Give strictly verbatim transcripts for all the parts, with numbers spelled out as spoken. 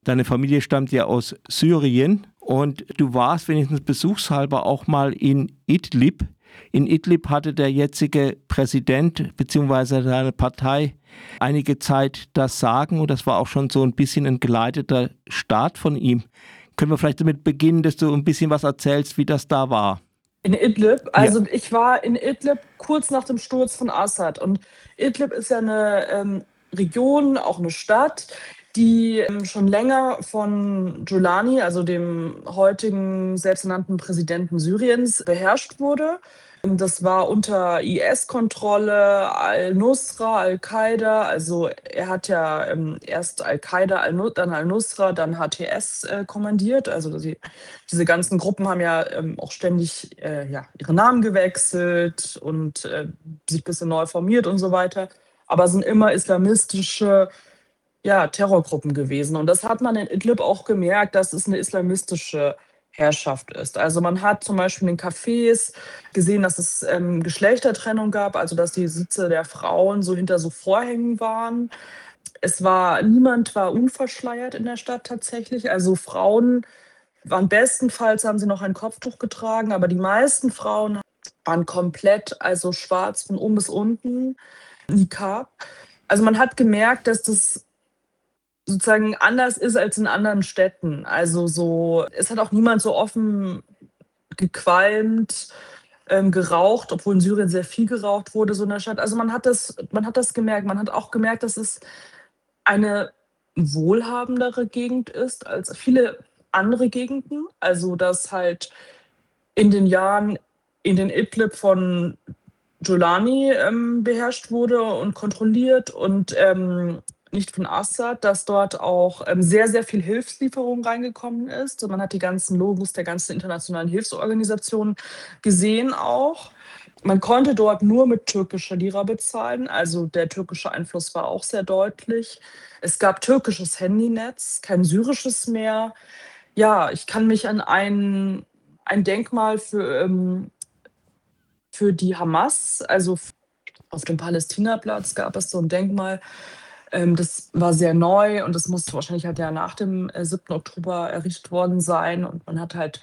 Deine Familie stammt ja aus Syrien und du warst wenigstens besuchshalber auch mal in Idlib. In Idlib hatte der jetzige Präsident bzw. seine Partei einige Zeit das Sagen und das war auch schon so ein bisschen ein geleiteter Staat von ihm. Können wir vielleicht damit beginnen, dass du ein bisschen was erzählst, wie das da war? In Idlib? Ja. Also ich war in Idlib kurz nach dem Sturz von Assad. Und Idlib ist ja eine ähm, Region, auch eine Stadt, die ähm, schon länger von Giuliani, also dem heutigen selbsternannten Präsidenten Syriens, beherrscht wurde. Das war unter I S-Kontrolle, Al-Nusra, Al-Qaida. Also er hat ja ähm, erst Al-Qaida, Al dann Al-Nusra, dann H T S äh, kommandiert. Also die, diese ganzen Gruppen haben ja ähm, auch ständig äh, ja, ihre Namen gewechselt und äh, sich ein bisschen neu formiert und so weiter. Aber sind immer islamistische ja, Terrorgruppen gewesen. Und das hat man in Idlib auch gemerkt, dass es eine islamistische Herrschaft ist. Also man hat zum Beispiel in den Cafés gesehen, dass es ähm, Geschlechtertrennung gab, also dass die Sitze der Frauen so hinter so Vorhängen waren. Es war, niemand war unverschleiert in der Stadt tatsächlich. Also Frauen waren bestenfalls, haben sie noch ein Kopftuch getragen, aber die meisten Frauen waren komplett, also schwarz von oben bis unten, Nikab. Also man hat gemerkt, dass das sozusagen anders ist als in anderen Städten. Also so, es hat auch niemand so offen gequalmt, ähm, geraucht, obwohl in Syrien sehr viel geraucht wurde, so in der Stadt. Also man hat das, man hat das gemerkt. Man hat auch gemerkt, dass es eine wohlhabendere Gegend ist als viele andere Gegenden. Also dass halt in den Jahren in den Idlib von Giuliani ähm, beherrscht wurde und kontrolliert und ähm, nicht von Assad, dass dort auch ähm, sehr, sehr viel Hilfslieferung reingekommen ist. Und man hat die ganzen Logos der ganzen internationalen Hilfsorganisationen gesehen auch. Man konnte dort nur mit türkischer Lira bezahlen, also der türkische Einfluss war auch sehr deutlich. Es gab türkisches Handynetz, kein syrisches mehr. Ja, ich kann mich an ein, ein Denkmal für, ähm, für die Hamas, also auf dem Palästinaplatz gab es so ein Denkmal. Ähm, das war sehr neu und das muss wahrscheinlich halt ja nach dem äh, siebten Oktober errichtet worden sein. Und man hat halt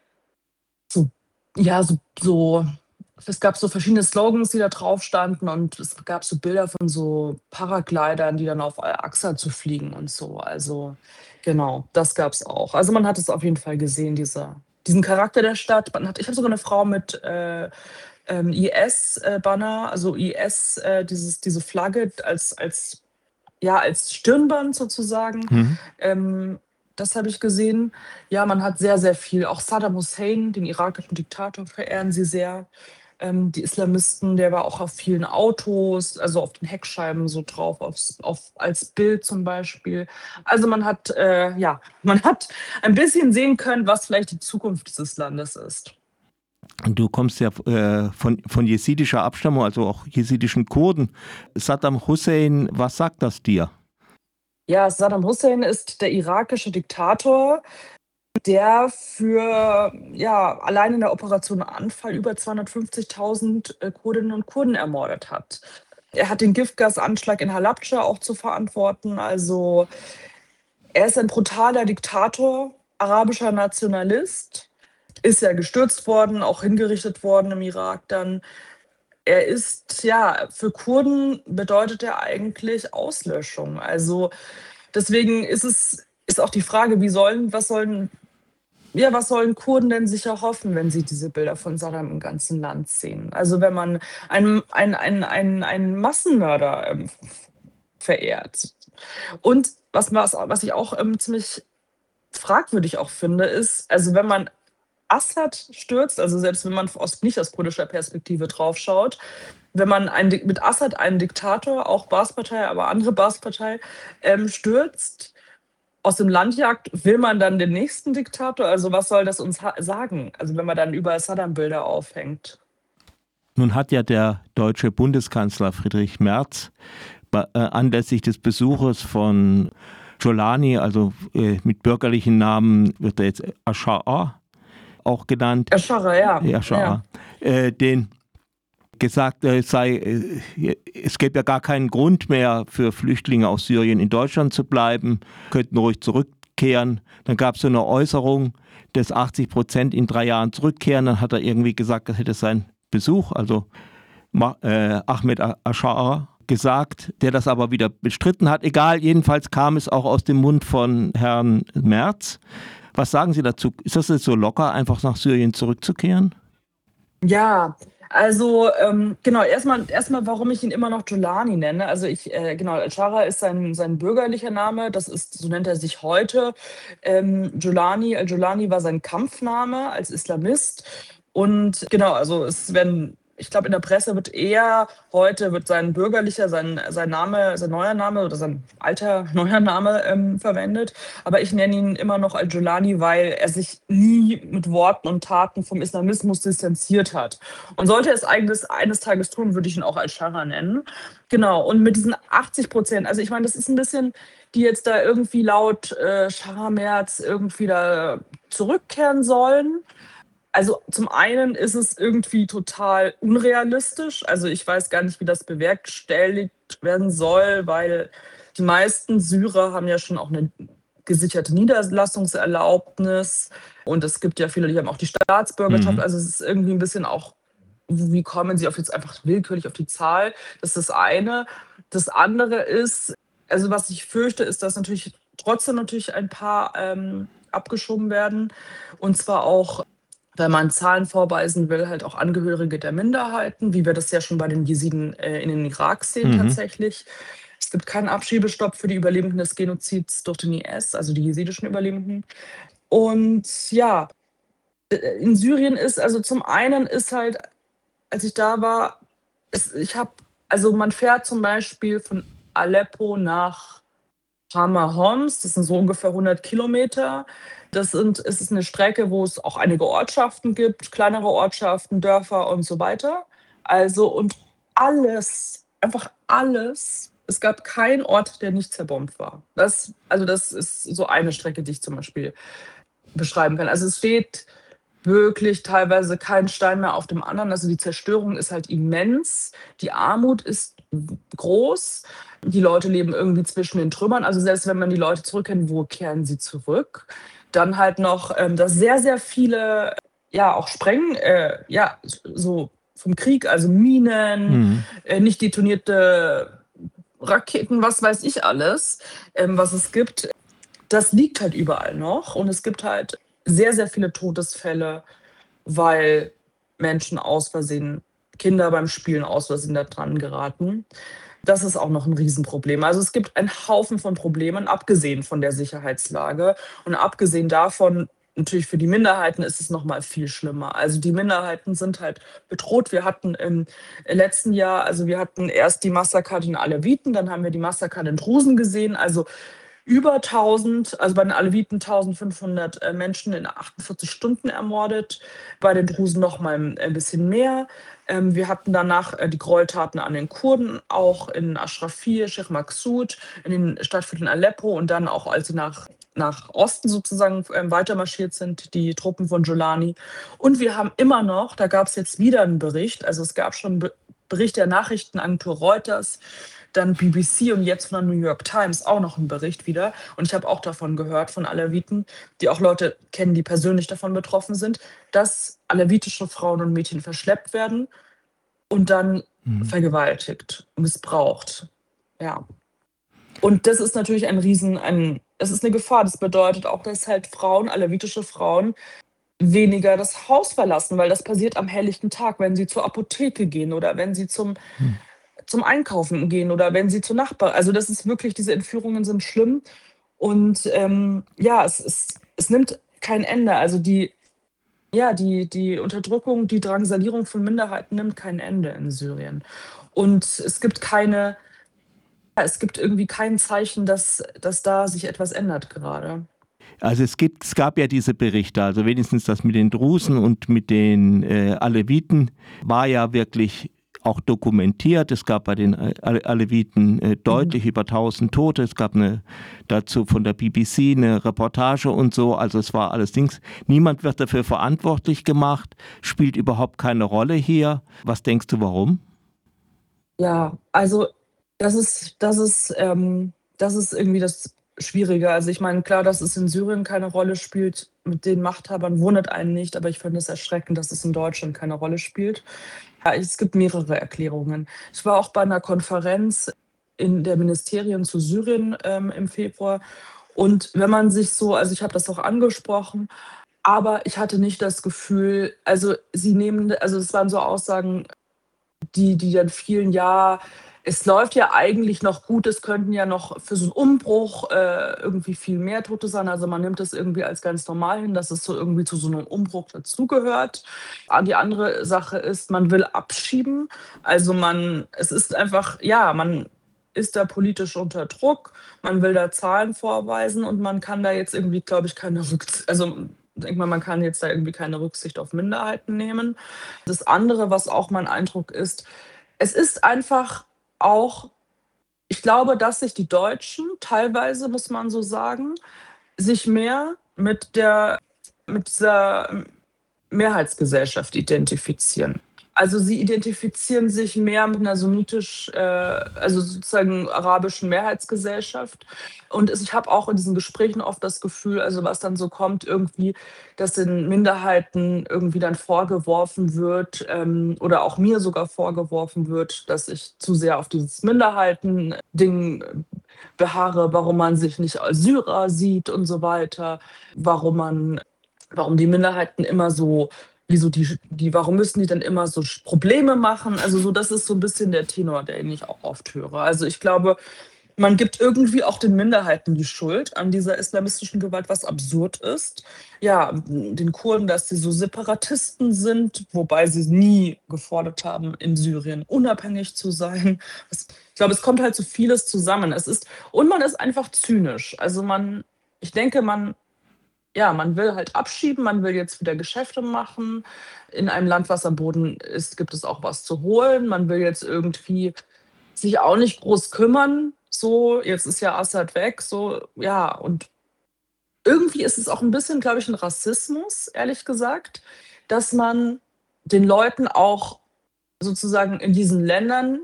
so, ja, so, so, es gab so verschiedene Slogans, die da drauf standen und es gab so Bilder von so Paraglidern, die dann auf Al-Aqsa zu fliegen und so. Also genau, das gab es auch. Also man hat es auf jeden Fall gesehen, dieser, diesen Charakter der Stadt. Man hat, ich habe sogar eine Frau mit äh, ähm, I S-Banner, also I S, äh, dieses, diese Flagge als, als ja, als Stirnband sozusagen. Mhm. Ähm, das habe ich gesehen. Ja, man hat sehr, sehr viel. Auch Saddam Hussein, den irakischen Diktator, verehren sie sehr. Ähm, die Islamisten, der war auch auf vielen Autos, also auf den Heckscheiben so drauf, aufs, auf, als Bild zum Beispiel. Also man hat, äh, ja, man hat ein bisschen sehen können, was vielleicht die Zukunft dieses Landes ist. Du kommst ja äh, von, von jesidischer Abstammung, also auch jesidischen Kurden. Saddam Hussein, was sagt das dir? Ja, Saddam Hussein ist der irakische Diktator, der für, ja, allein in der Operation Anfall über zweihundertfünfzigtausend äh, Kurdinnen und Kurden ermordet hat. Er hat den Giftgasanschlag in Halabdscha auch zu verantworten. Also er ist ein brutaler Diktator, arabischer Nationalist, ist ja gestürzt worden, auch hingerichtet worden im Irak dann. Er ist, ja, für Kurden bedeutet er eigentlich Auslöschung. Also deswegen ist es, ist auch die Frage, wie sollen, was sollen, ja, was sollen Kurden denn sich erhoffen, wenn sie diese Bilder von Saddam im ganzen Land sehen? Also wenn man einen, einen, einen, einen, einen Massenmörder ähm, verehrt. Und was, was, was ich auch ähm, ziemlich fragwürdig auch finde, ist, also wenn man Assad stürzt, also selbst wenn man aus, nicht aus kurdischer Perspektive draufschaut, wenn man einen, mit Assad einen Diktator, auch Baath-Partei, aber andere Baath-Partei, ähm, stürzt, aus dem Land jagt, will man dann den nächsten Diktator? Also was soll das uns sagen? Also wenn man dann überall Saddam-Bilder aufhängt. Nun hat ja der deutsche Bundeskanzler Friedrich Merz äh, anlässlich des Besuches von Giuliani, also äh, mit bürgerlichen Namen wird er jetzt Aschar auch genannt. Aschar, ja. Aschar, ja. Äh, den gesagt, es sei, äh, es gäbe ja gar keinen Grund mehr für Flüchtlinge aus Syrien in Deutschland zu bleiben, könnten ruhig zurückkehren. zurückkehren. Dann gab es so eine Äußerung, dass achtzig Prozent in drei Jahren zurückkehren. Dann hat er irgendwie gesagt, das hätte sein Besuch, also äh, Ahmed Aschara, gesagt, der das aber wieder bestritten hat. Egal, jedenfalls kam es auch aus dem Mund von Herrn Merz. Was sagen Sie dazu? Ist das jetzt so locker, einfach nach Syrien zurückzukehren? Ja, also ähm, genau, erstmal, erstmal, warum ich ihn immer noch Jolani nenne. Also ich, äh, genau, Al-Shara ist sein, sein bürgerlicher Name, das ist, so nennt er sich heute. Ähm, Jolani, Al-Jolani war sein Kampfname als Islamist. Und genau, also es werden, ich glaube, in der Presse wird eher heute wird sein bürgerlicher, sein, sein Name, sein neuer Name oder sein alter neuer Name ähm, verwendet. Aber ich nenne ihn immer noch Al-Jolani, weil er sich nie mit Worten und Taten vom Islamismus distanziert hat. Und sollte er es eines, eines Tages tun, würde ich ihn auch Al-Shara nennen. Genau, und mit diesen achtzig Prozent, also ich meine, das ist ein bisschen, die jetzt da irgendwie laut äh, Shara Merz irgendwie da zurückkehren sollen. Also zum einen ist es irgendwie total unrealistisch. Also ich weiß gar nicht, wie das bewerkstelligt werden soll, weil die meisten Syrer haben ja schon auch eine gesicherte Niederlassungserlaubnis. Und es gibt ja viele, die haben auch die Staatsbürgerschaft. Mhm. Also es ist irgendwie ein bisschen auch, wie kommen sie auf jetzt einfach willkürlich auf die Zahl? Das ist das eine. Das andere ist, also was ich fürchte, ist, dass natürlich trotzdem natürlich ein paar ähm, abgeschoben werden. Und zwar auch, wenn man Zahlen vorweisen will, halt auch Angehörige der Minderheiten, wie wir das ja schon bei den Jesiden äh, in den Irak sehen Mhm. tatsächlich. Es gibt keinen Abschiebestopp für die Überlebenden des Genozids durch den I S, also die jesidischen Überlebenden. Und ja, in Syrien ist, also zum einen ist halt, als ich da war, es, ich habe, also man fährt zum Beispiel von Aleppo nach Hama Homs, das sind so ungefähr hundert Kilometer. Das sind, es ist eine Strecke, wo es auch einige Ortschaften gibt, kleinere Ortschaften, Dörfer und so weiter. Also und alles, einfach alles. Es gab keinen Ort, der nicht zerbombt war. Das, also das ist so eine Strecke, die ich zum Beispiel beschreiben kann. Also es steht wirklich teilweise kein Stein mehr auf dem anderen. Also die Zerstörung ist halt immens. Die Armut ist groß. Die Leute leben irgendwie zwischen den Trümmern. Also selbst wenn man die Leute zurückkennt, wo kehren sie zurück? Dann halt noch, ähm, dass sehr, sehr viele, ja, auch Spreng, äh, ja, so vom Krieg, also Minen, Mhm. äh, nicht detonierte Raketen, was weiß ich alles, ähm, was es gibt. Das liegt halt überall noch. Und es gibt halt sehr, sehr viele Todesfälle, weil Menschen aus Versehen, Kinder beim Spielen aus Versehen da dran geraten. Das ist auch noch ein Riesenproblem. Also es gibt einen Haufen von Problemen, abgesehen von der Sicherheitslage. Und abgesehen davon, natürlich für die Minderheiten ist es noch mal viel schlimmer. Also die Minderheiten sind halt bedroht. Wir hatten im letzten Jahr, also wir hatten erst die Massaker den Aleviten, dann haben wir die Massaker den Drusen gesehen. Also über tausend, also bei den Aleviten eintausendfünfhundert äh, Menschen in achtundvierzig Stunden ermordet, bei den Drusen noch mal ein bisschen mehr. Ähm, wir hatten danach äh, die Gräueltaten an den Kurden, auch in Ashrafir, Sheikh Maksud, in den Stadtvierteln Aleppo und dann auch, als sie nach, nach Osten sozusagen ähm, weitermarschiert sind, die Truppen von Jolani. Und wir haben immer noch, da gab es jetzt wieder einen Bericht, also es gab schon einen Bericht der Nachrichtenagentur Reuters, dann B B C und jetzt von der New York Times auch noch einen Bericht wieder. Und ich habe auch davon gehört, von Aleviten, die auch Leute kennen, die persönlich davon betroffen sind, dass alevitische Frauen und Mädchen verschleppt werden und dann Mhm. vergewaltigt, missbraucht. Ja. Und das ist natürlich ein Riesen, ein, es ist eine Gefahr. Das bedeutet auch, dass halt Frauen, alevitische Frauen, weniger das Haus verlassen, weil das passiert am helllichten Tag, wenn sie zur Apotheke gehen oder wenn sie zum Mhm. zum Einkaufen gehen oder wenn sie zur Nachbar, also das ist wirklich, diese Entführungen sind schlimm und ähm, ja, es, es, es nimmt kein Ende. Also die, ja, die, die Unterdrückung, die Drangsalierung von Minderheiten nimmt kein Ende in Syrien. Und es gibt keine, ja, es gibt irgendwie kein Zeichen, dass, dass da sich etwas ändert gerade. Also es gibt, es gab ja diese Berichte, also wenigstens das mit den Drusen und mit den äh, Aleviten war ja wirklich auch dokumentiert. Es gab bei den Aleviten äh, Mhm. deutlich über tausend Tote. Es gab eine, dazu von der B B C eine Reportage und so. Also es war alles Dings. Niemand wird dafür verantwortlich gemacht, spielt überhaupt keine Rolle hier. Was denkst du, warum? Ja, also das ist, das ist, ähm, das ist irgendwie das. schwieriger. Also, ich meine, klar, dass es in Syrien keine Rolle spielt mit den Machthabern, wundert einen nicht, aber ich finde es erschreckend, dass es in Deutschland keine Rolle spielt. Ja, es gibt mehrere Erklärungen. Ich war auch bei einer Konferenz in der Ministerien zu Syrien, ähm, im Februar und wenn man sich so also, ich habe das auch angesprochen, aber ich hatte nicht das Gefühl also, sie nehmen also, es waren so Aussagen, die die dann fielen: „Ja, es läuft ja eigentlich noch gut, es könnten ja noch für so 'n Umbruch, äh, irgendwie viel mehr Tote sein.“ Also, man nimmt das irgendwie als ganz normal hin, dass es so irgendwie zu so 'nem Umbruch dazugehört. Ah, die andere Sache ist, man will abschieben. Also, man es ist einfach ja, man ist da politisch unter Druck, man will da Zahlen vorweisen und man kann da jetzt irgendwie, glaube ich, keine Rücks also, denke mal, man kann jetzt da irgendwie keine Rücksicht auf Minderheiten nehmen. Das andere, was auch mein Eindruck ist, es ist einfach auch ich glaube, dass sich die Deutschen teilweise, muss man so sagen, sich mehr mit der mit dieser M Mehrheitsgesellschaft identifizieren. Also, sie identifizieren sich mehr mit 'ner sunnitisch äh, also, sozusagen arabischen Mehrheitsgesellschaft. Und es ich habe auch in diesen Gesprächen oft das Gefühl, also, was dann so kommt irgendwie, dass den Minderheiten irgendwie dann vorgeworfen wird, ähm, oder auch mir sogar vorgeworfen wird, dass ich zu sehr auf dieses Minderheiten-Ding beharre, warum man sich nicht als Syrer sieht und so weiter, warum man warum die Minderheiten immer so wie so die die warum müssen die denn immer so sch Probleme machen? Also, so das ist so 'n bisschen der Tenor, den ich auch oft höre. Also, ich glaube, man gibt irgendwie auch den Minderheiten die Schuld an dieser islamistischen Gewalt, was absurd ist. Ja, hm, den Kurden, dass sie so Separatisten sind, wobei sie nie gefordert haben, in Syrien unabhängig zu sein. Es ich glaube, es kommt halt so vieles zusammen. Es ist und man ist einfach zynisch. Also, man ich denke, man ja, man will halt abschieben, man will jetzt wieder Geschäfte machen. In einem Land, was am Boden ist, gibt es auch was zu holen. Man will jetzt irgendwie sich auch nicht groß kümmern, so. Jetzt ist ja Assad weg, so, ja. Und irgendwie ist es auch 'n bisschen, glaube ich, 'n Rassismus, ehrlich gesagt, dass man den Leuten auch sozusagen in diesen Ländern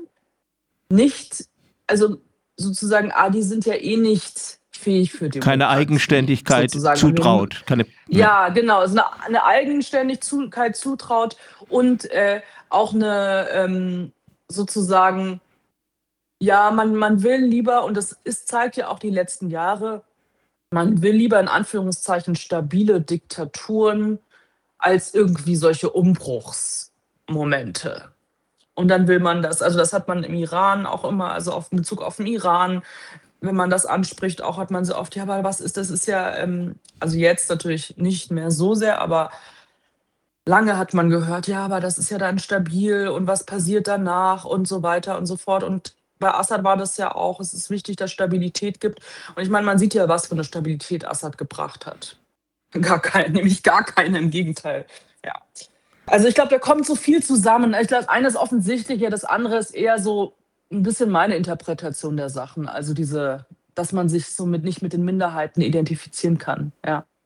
nicht also, sozusagen: „Ah, die sind ja eh nicht fähig für Keine Demokratie“, Eigenständigkeit sozusagen. Und wir m zutraut, keine ne? ja, genau, so 'ne 'ne Eigenständigkeit zutraut und, äh, auch 'ne, ähm, sozusagen ja, man man will lieber und das ist zeigt ja auch die letzten Jahre, man will lieber in Anführungszeichen stabile Diktaturen als irgendwie solche Umbruchsmomente. Und dann will man das also, das hat man im Iran auch immer also, auf in Bezug auf 'n Iran, wenn man das anspricht, auch hat man so oft: „Ja, aber was ist das ist ja, ähm“ also, jetzt natürlich nicht mehr so sehr, aber lange hat man gehört: „Ja, aber das ist ja dann stabil und was passiert danach?“ und so weiter und so fort. Und bei Assad war das ja auch es ist wichtig, dass Stabilität gibt. Und ich meine, man sieht ja, was für 'ne Stabilität Assad gebracht hat. Gar keine, nämlich gar keine, im Gegenteil, ja. Also, ich glaube, da kommt so viel zusammen. Ich glaube, das eine ist offensichtlich, ja, das andere ist eher so 'n bisschen meine Interpretation der Sachen. Also, diese dass man sich so mit nicht mit den Minderheiten identifizieren kann, ja.